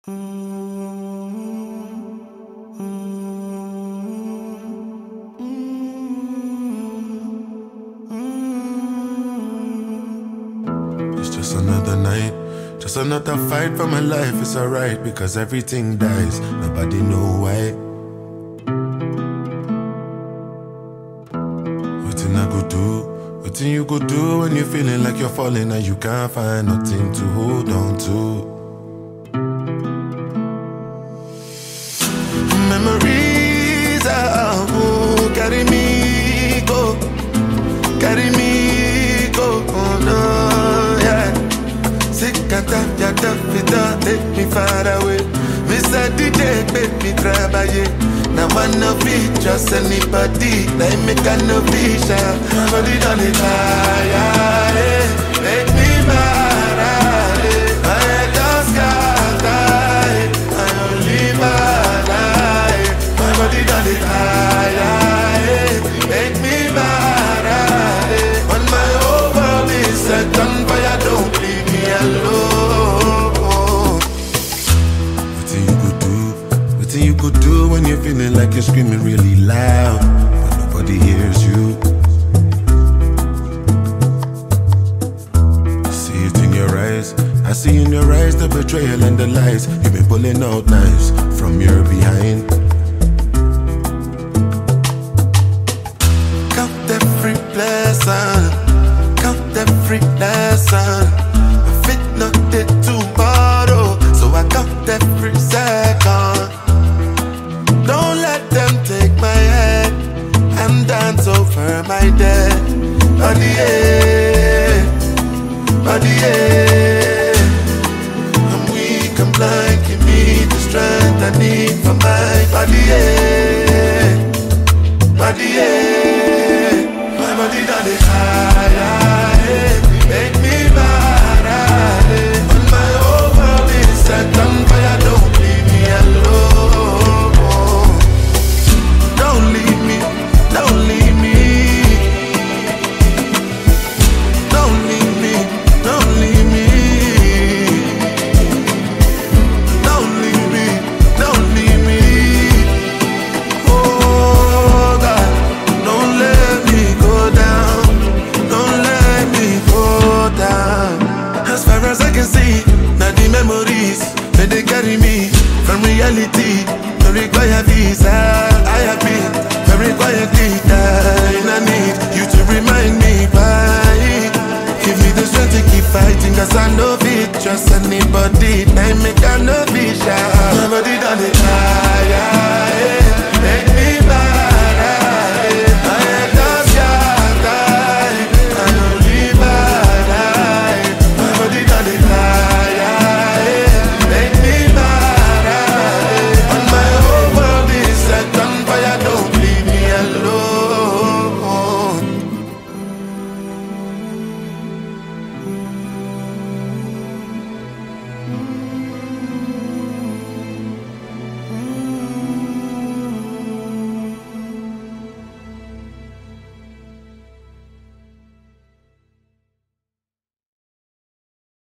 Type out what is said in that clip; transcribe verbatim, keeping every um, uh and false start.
It's just another night, just another fight for my life. It's alright because everything dies, nobody know why. Nothing I go do, nothing you go do when you're feeling like you're falling and you can't find nothing to hold on to. Memories are who carry me go, carry me go, oh no, yeah. Sikata yata fita, take me far away. Mister D J, make me travailler. Now man no be just anybody, now make a no be shy. Body done it high, make me mad, I just got die, I only mad. Body done it high, make me mad. When my whole world is set on fire, don't leave me alone. Nothing you could do, nothing you could do when you're feeling like you're screaming really loud, but nobody hears you. I see it in your eyes, I see in your eyes the betrayal and the lies. You've been pulling out knives from your behind. Every blessing, count every lesson. If it not did tomorrow, so I count every second. Don't let them take my head and dance over my dead. Body, yeah, body, yeah. I'm weak, I'm blind, give me the strength I need for my body, yeah, body, yeah. Body done it high, make me mad. When my whole world is set on fire, don't leave me alone. Don't leave me, don't leave me. Don't leave me, don't leave me. Don't leave me, don't leave me. Oh God, don't let me go down, don't let me go down. As far as I can see, now the memories that they carry me from reality. Don't require visa, I have been very quietly dying. I need you to remind me why. Give me the strength to keep fighting, cause I know it, trust anybody. I make I know it.